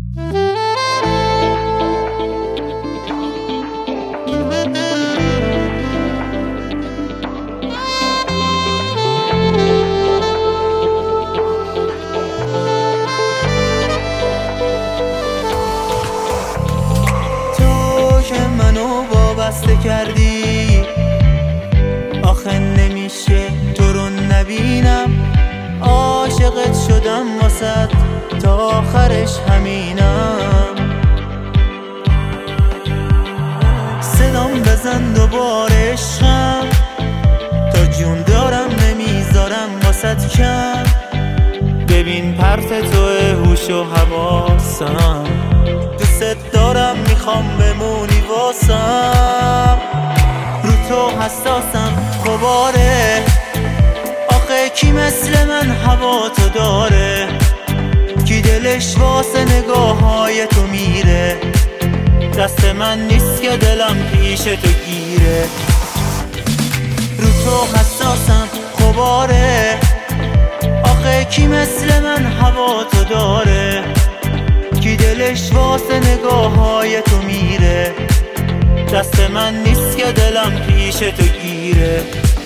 منو وابسته کردی، آخه نمیشه تو رو نبینم. عاشقت شدم واسد تا آخرش همینم. صدام بزن دوباره عشقم، تا جون دارم نمیذارم واسد کم. ببین پرت توه هوش و حواسم، دوست دارم میخوام بمونی واسم. رو تو حساسم غباره، آخه کی مثل من هوا تو داره؟ کی دلش واسه نگاه های تو میره؟ دست من نیست که دلم پیش تو گیره. رو تو حساسم غباره، آخه کی مثل من هوا تو داره؟ کی دلش واسه نگاه های تو میره؟ دست من نیست که دلم پیش تو گیره.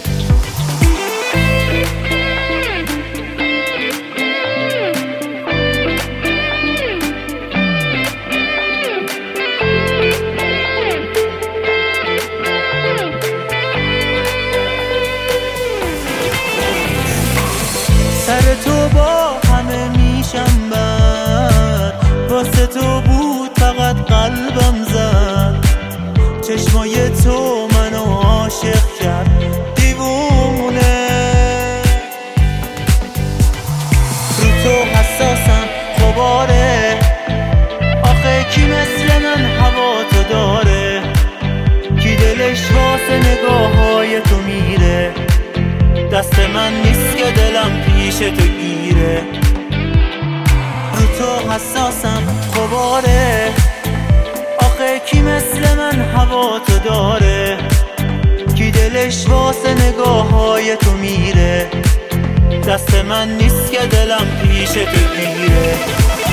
سر تو با همه میشم بر، واسه تو بود فقط قلبم زد. چشمای تو منو عاشق کرد دیوونه. رو تو حساسم غباره، آخه کی مثل من هوا تو داره؟ کی دلش واسه نگاه های تو میره؟ دست من نیست که دلم پیش تو گیره. رو تو حساسم غباره، آخه کی مثل من هوا تو داره؟ کی دلش واسه نگاه های تو میره؟ دست من نیست که دلم پیش تو گیره.